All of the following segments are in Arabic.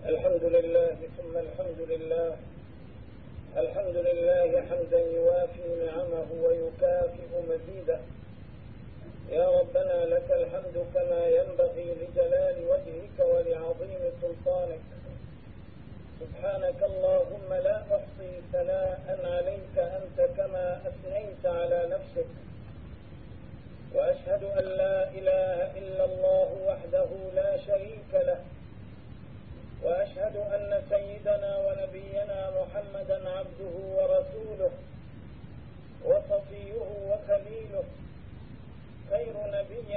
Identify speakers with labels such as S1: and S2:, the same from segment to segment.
S1: الحمد لله ثم الحمد لله. الحمد لله حمدا يوافي نعمه ويكافئ مزيده. يا ربنا لك الحمد كما ينبغي لجلال وجهك ولعظيم سلطانك. سبحانك اللهم لا أحصي ثناء عليك أنت كما أثنيت على نفسك. وأشهد أن لا إله إلا الله وحده لا شريك له. وأشهد أن سيدنا ونبينا محمدا عبده ورسوله وصفيه وخليله، خير نبي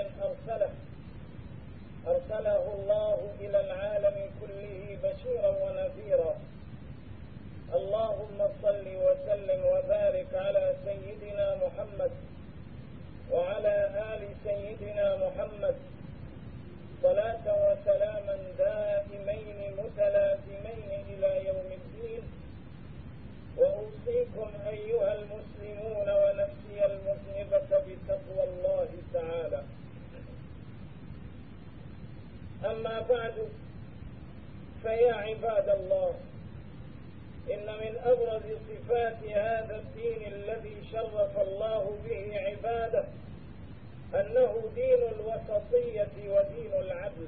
S1: أرسله الله إلى العالم كله بشيرا ونذيرا. اللهم صل وسلم وبارك على سيدنا محمد وعلى آل سيدنا محمد صلاة وسلاما دائمين متلازمين إلى يوم الدين. وأوصيكم أيها المسلمون ونفسي المذنبة بتقوى الله تعالى. أما بعد، فيا عباد الله، إن من أبرز صفات هذا الدين الذي شرف الله به عباده أنه دين الوسطية ودين العدل.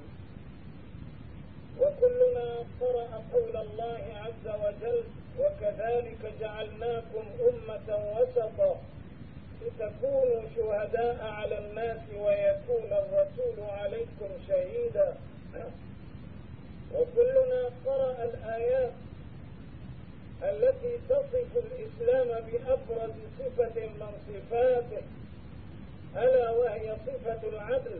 S1: وكلنا قرأ قول الله عز وجل: وكذلك جعلناكم أمة وسطا لتكونوا شهداء على الناس ويكون الرسول عليكم شهيدا. وكلنا قرأ الآيات التي تصف الإسلام بأبرز صفة من صفاته، ألا وهي صفة العدل.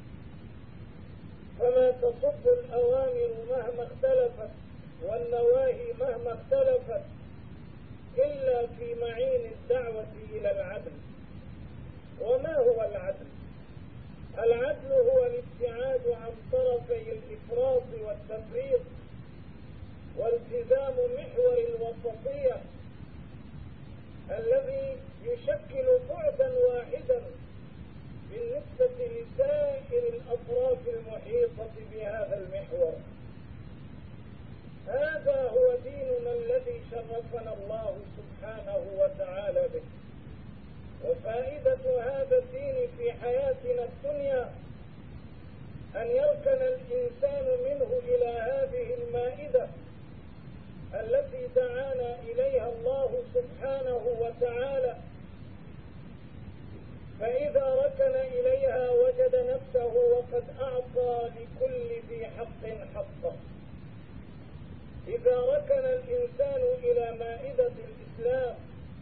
S1: فما تصب الأوامر مهما اختلفت والنواهي مهما اختلفت إلا في معين الدعوة إلى العدل. وما هو العدل؟ العدل هو الابتعاد عن طرفي الإفراط والتفريط والتزام محور الوسطية الذي يشكل بعدا واحدا بالنسبة لسائر الأطراف المحيطة بهذا المحور. هذا هو ديننا الذي شرفنا الله سبحانه وتعالى به. وفائدة هذا الدين في حياتنا الدنيا أن يركن الإنسان منه إلى هذه المائدة التي دعانا إليها الله سبحانه وتعالى، فإذا ركن إليها وجد نفسه وقد أعطى لكل ذي حق حقه. إذا ركن الإنسان إلى مائدة الإسلام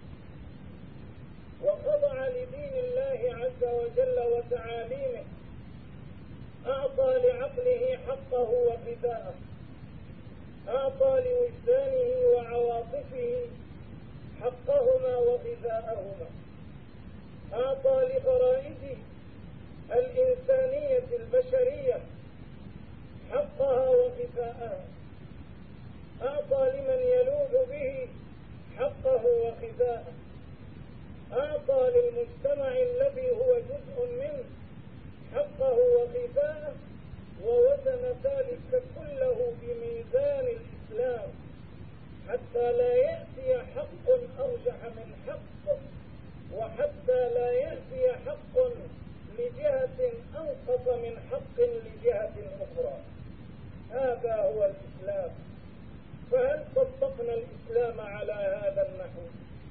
S1: وخضع لدين الله عز وجل وتعاليمه، أعطى لعقله حقه وغذاءه، أعطى لوجدانه وعواطفه حقهما وغذاءهما، أعطى لغرائزه الإنسانية البشرية حقها وغذاءها، أعطى لمن يلوذ به حقه وغذاءه، أعطى للمجتمع الذي هو جزء منه حقه وغذاءه، ووزن ذلك كله بميزان الإسلام حتى لا يأتي حق أرجح من حق، وحتى لا يأتي حق لجهة أنقص من حق لجهة أخرى. هذا هو الإسلام. فهل طبقنا الإسلام على هذا النحو؟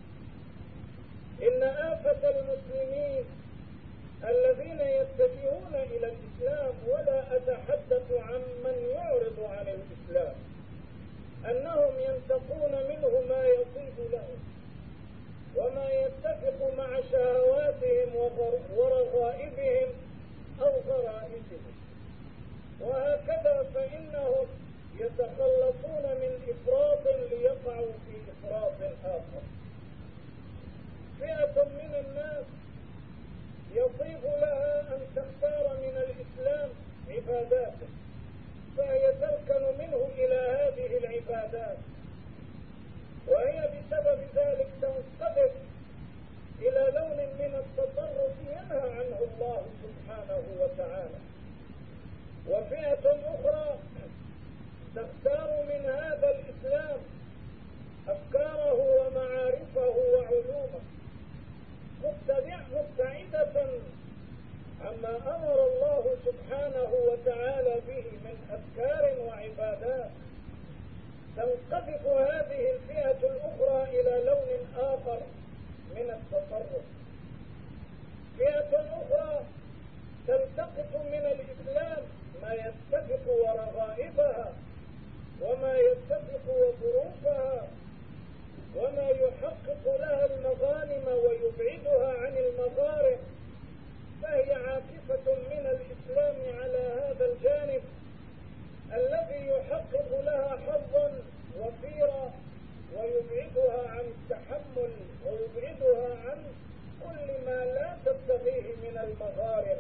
S1: إن آفة المسلمين الذين يتجهون إلى الإسلام، ولا أتحدث عن من يعرض عن الإسلام، أنهم ينتقون منه ما يطيب لهم وما يتفق مع شهواتهم ورغائبهم أو غرائزهم. وهكذا فإنهم يتخلصون من إفراط ليقعوا في إفراط آخر. فئة من الناس يطيب لها أن تختار من الإسلام عباداته، فهي تركن منه إلى هذه العبادات، وهي بسبب ذلك تنقبض إلى لون من التطرف ينهى عنه الله سبحانه وتعالى. وفئة أخرى تختار السعداء. تنقذف هذه الفئة الأخرى إلى لون آخر من التصرف. فئة أخرى تلتقط من الإسلام ما يتفق ورغائبها وما يتفق وظروفها وما يحقق لها المغانم ويبعدها عن المضارب، فهي عاكفة من الإسلام على هذا الجانب الذي يحقق لها حظا وفيرا ويبعدها عن التحمل ويبعدها عن كل ما لا تبتغيه من المغارب.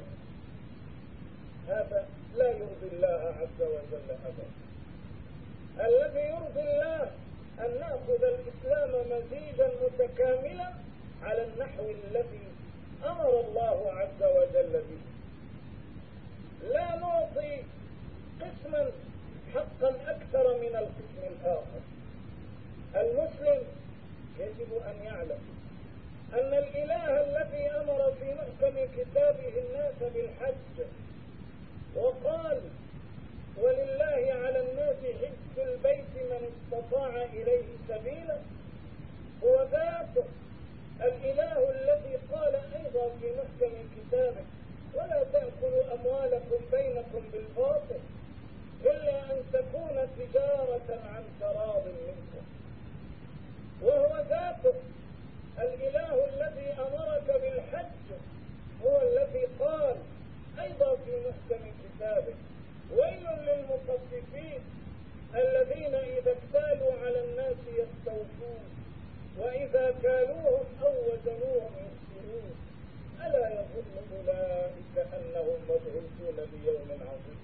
S1: هذا لا يرضي الله عز وجل أبدا. الذي يرضي الله أن نأخذ الإسلام مزيجا متكاملا على النحو الذي أمر الله عز وجل به. لا نعطي قسما حقا أكثر من القسم الآخر. المسلم يجب أن يعلم أن الإله الذي أمر في محكم كتابه الناس بالحج وقال ولله على الناس حج البيت من استطاع إليه سبيلا هو ذاته الإله الذي قال أيضا في محكم كتابه ولا تأكلوا أموالكم بينكم بالباطل إلا أن تكون تجارة عن تراض منكم. وهو ذاته الإله الذي أمرك بالحج هو الذي قال أيضا في محكم كتابه ويل للمطففين الذين إذا اكتالوا على الناس يستوفون وإذا كالوهم أو وزنوهم يخسرون ألا يظن أولئك أنهم مبعوثون ليوم عظيم.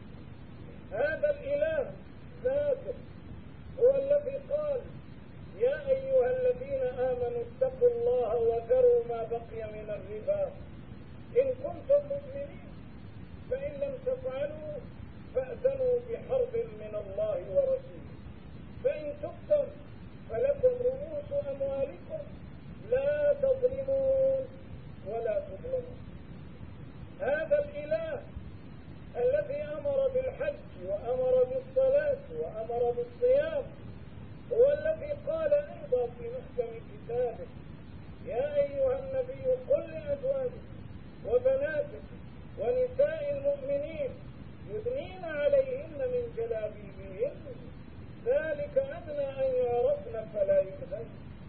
S1: هذا الإله ذاته هو الذي قال يا أيها الذين آمنوا اتقوا الله وذروا ما بقي من الربا إن كنتم مؤمنين فإن لم تفعلوا فأذنوا بحرب من الله ورسوله فإن تبتم فلكم رؤوس أموالكم لا تظلمون ولا تظلمون. هذا الإله الذي أمر بالحج وأمر بالصلاة وأمر بالصيام هو الذي قال أيضا في محكم كتابه يا أيها النبي قل لأزواجك وبناتك ونساء المؤمنين يدنين عليهن من جلابيبهن ذلك أدنى أن يعرفن فلا يؤذين.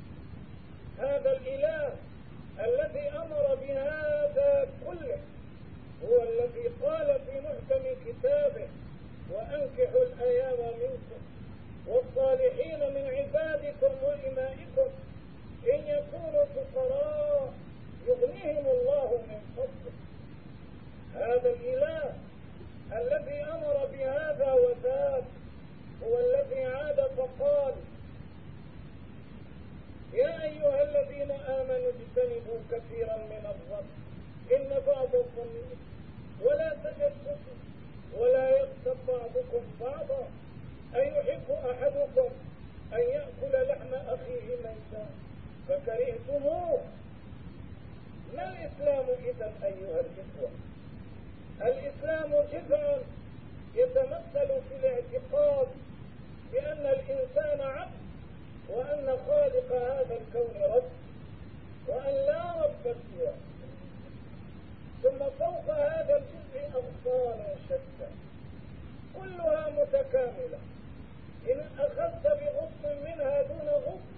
S1: هذا الإله الذي أمر بهذا كله هو الذي قال في محكم كتابه وأنكحوا الأيام منكم والصالحين من عبادكم وإمائكم إن يكونوا فقراء يغنيهم الله من فضله. هذا الإله الذي أمر بهذا وذاك هو الذي عاد فقال يا أيها الذين آمنوا اجتنبوا كثيرا من الظن إن بعض الظن ولا تجسسوا ولا يغتب بعضكم بعضا أيحب أحدكم أن يأكل لحم أخيه ميتا فكرهتموه. ما الإسلام إذن أيها الإخوة؟ الإسلام جذع يتمثل في الاعتقاد بأن الإنسان عبد وأن خالق هذا الكون رب وأن لا رب سواه. ثم فوق هذا الجزء أغصان شتى كلها متكاملة إن أخذت بغصن منها دون غصن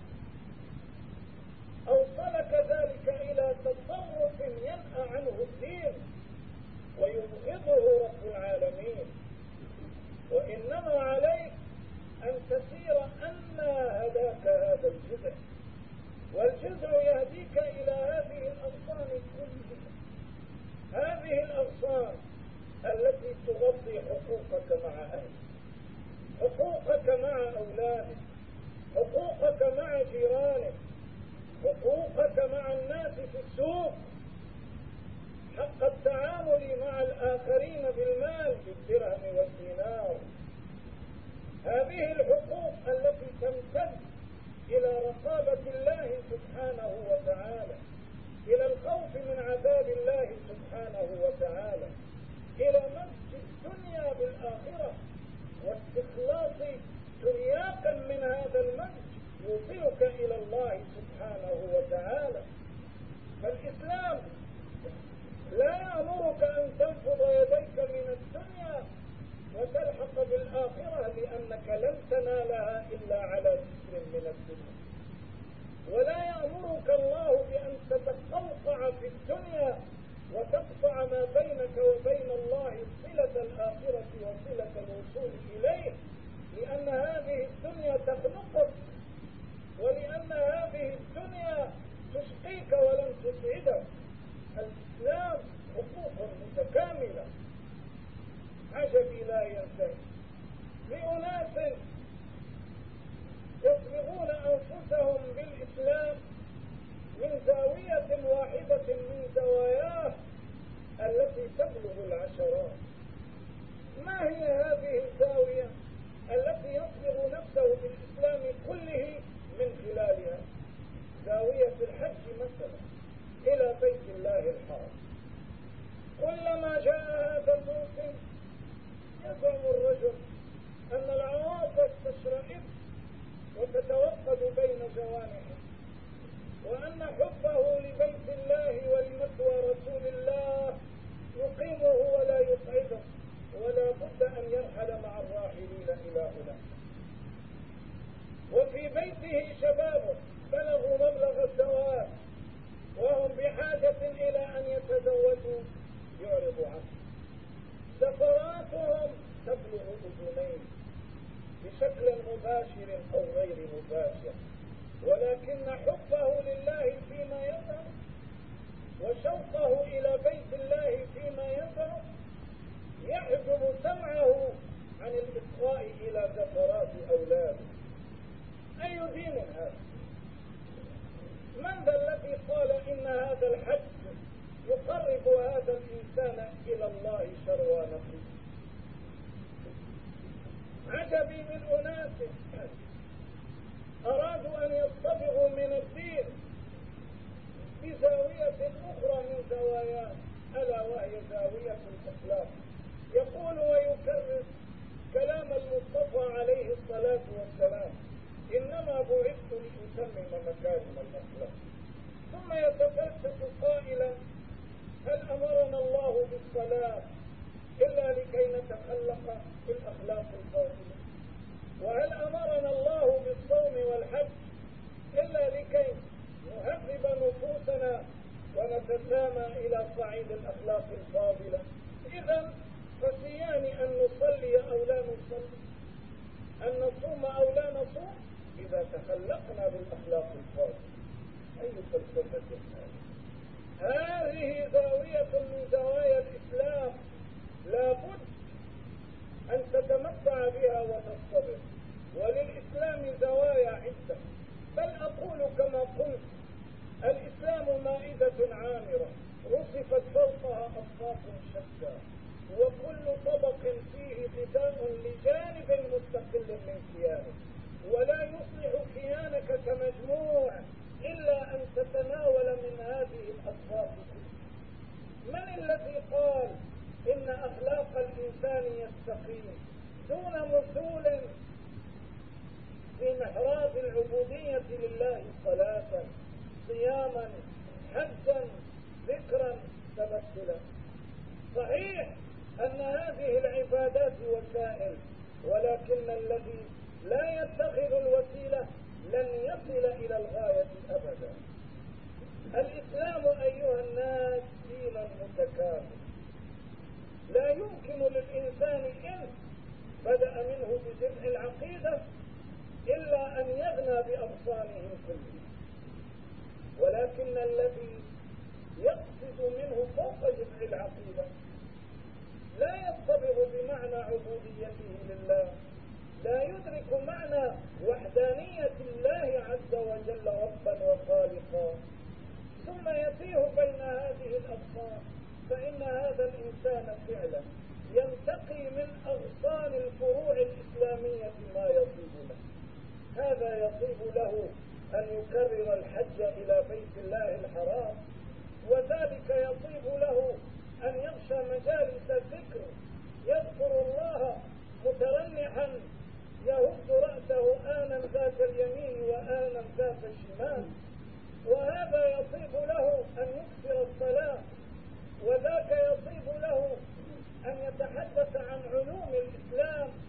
S1: أوصلك ذلك إلى تصرف ينهى عنه الدين ويبغضه رب العالمين. وإنما عليك أن تسير أن هداك هذا الجزء والجزء يهديك إلى هذه الأغصان كلها. هذه الأغصان التي تغطي حقوقك مع أهلك حقوقك مع أولادك حقوقك مع جيرانك حقوقك مع الناس في السوق حق التعامل مع الآخرين بالمال بالدرهم والدينار. هذه الحقوق التي تمتد إلى رقابة الله سبحانه وتعالى إلى الخوف من عذاب الله سبحانه وتعالى إلى مزج الدنيا بالآخرة واستخلاص بأنك لن تنالها إلا على ذكر من الدنيا. ولا يأمرك الله بأن تتقوقع في الدنيا وتقطع ما بينك وبين الله صلة الآخرة وصلة الوصول إليه، لأن هذه الدنيا تخنقك، ولأن هذه الدنيا تشقيك ولن تسعدك. الإسلام حقوق متكاملة. عجبي لا ينتهي لأناس يصبغون أنفسهم بالإسلام من زاوية واحدة من زواياه التي تبلغ العشرات. ما هي هذه الزاوية التي يصبغ نفسه بالإسلام كله من خلالها؟ زاوية الحج مثلا إلى بيت الله الحرام. كلما جاء هذا الموسم يزعم الرجل أن العواطف تشرئب وتتوقد بين جوانحه، وأن حبه لبيت الله ولمثوى رسول الله يقيمه ولا يقعده، ولا بد أن يرحل مع الراحلين إلى هناك. وفي بيته شبابه بلغوا مبلغ الزواج وهم بحاجة إلى أن يتزوجوا، يعرض عنه. سفراتهم تبلغ أذنين بشكل مباشر أو غير مباشر، ولكن حبه لله فيما يظهر وشوقه إلى بيت الله فيما يظهر يحجب سمعه عن الإصغاء إلى زفرات أولاده. أي دين هذا؟ من ذا الذي قال إن هذا الحج يقرب هذا الإنسان إلى الله شروانه؟ عجبي من أناس أرادوا أن يصطبغوا من الدين بزاوية أخرى من زواياه، ألا وهي زاوية الأخلاق. يقول ويكرر كلام المصطفى عليه الصلاة والسلام: إنما بعثت لأتمم مكارم الأخلاق. ثم يتفلسف قائلا: هل أمرنا الله بالصلاة إلا لكي نتخلق بالأخلاق الفاضلة؟ وهل أمرنا الله بالصوم والحج إلا لكي نهذب نفوسنا ونتسامى إلى صعيد الأخلاق الفاضلة؟ إذن فسيان أن نصلي أو لا نصلي، أن نصوم أو لا نصوم، إذا تخلقنا بالأخلاق الفاضلة. أي فلسفة هذه؟ زاوية من زوايا الإسلام لابد أن تتمتع بها وتصطبر. وللإسلام زوايا عدة، بل أقول كما قلت: الإسلام مائدة عامرة رصفت فوقها أصناف شتى، وكل طبق فيه غذاء لجانب مستقل من كيانه، ولا يصلح كيانك كمجموع إلا أن تتناول من هذه الأصناف كلها. من الذي قال إن أخلاق الإنسان يستقيم دون مثول في محراب العبودية لله صلاة، صياما، حجا، ذكرا، تبتلا؟ صحيح أن هذه العبادات وسائل، ولكن الذي لا يتخذ الوسيلة لن يصل إلى الغاية أبدا. الإسلام أيها الناس دين متكامل، لا يمكن للإنسان إن بدأ منه بجمع العقيدة إلا أن يغنى بأغصانه كلها، ولكن الذي يقصد منه فوق جمع العقيدة لا يصطبغ بمعنى عبوديته لله، لا يدرك معنى وحدانية الله عز وجل ربا وخالقا، ثم يتيه بين هذه الأغصان، فإن هذا الإنسان فعلا ينتقي من أغصان الفروع الإسلامية ما يطيب له. هذا يطيب له أن يكرر الحج إلى بيت الله الحرام، وذلك يطيب له أن يغشى مجالس الذكر يذكر الله مترنحا يهز رأسه آنا ذات اليمين وآنا ذات الشمال، وهذا يطيب له أن يكثر الصلاة، وذاك يطيب له أن يتحدث عن علوم الإسلام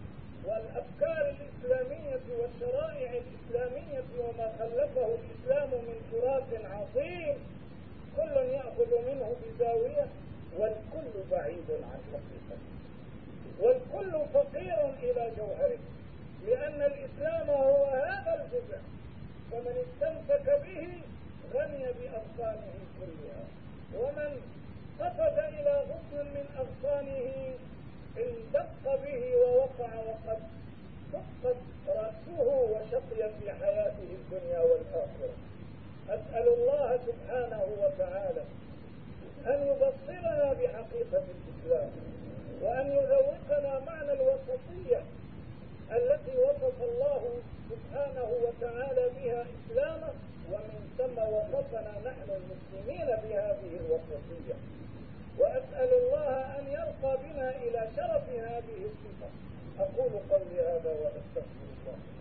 S1: والأفكار الإسلامية والشرائع الإسلامية وما خلفه الإسلام من تراث عظيم، كل يأخذ منه بزاوية، والكل بعيد عن حقيقته، والكل فقير إلى جوهره، لأن الإسلام هو هذا الجزء، فمن استمسك به غني بأغصانه كلها، ومن قفز إلى غصن من أغصانه اندق به ووقع وقد دقت رأسه وشقي في حياته الدنيا والآخرة. أسأل الله سبحانه وتعالى أن يبصرنا بحقيقة الإسلام، وأن يذوقنا معنى الوسطية التي وصف الله سبحانه وتعالى بها إسلامه، ومن ثم وصفنا نحن المسلمين بهذه الوسطية. وأسأل الله أن يرقى بنا إلى شرف هذه الصفة. أقول قولي هذا وأستغفر الله.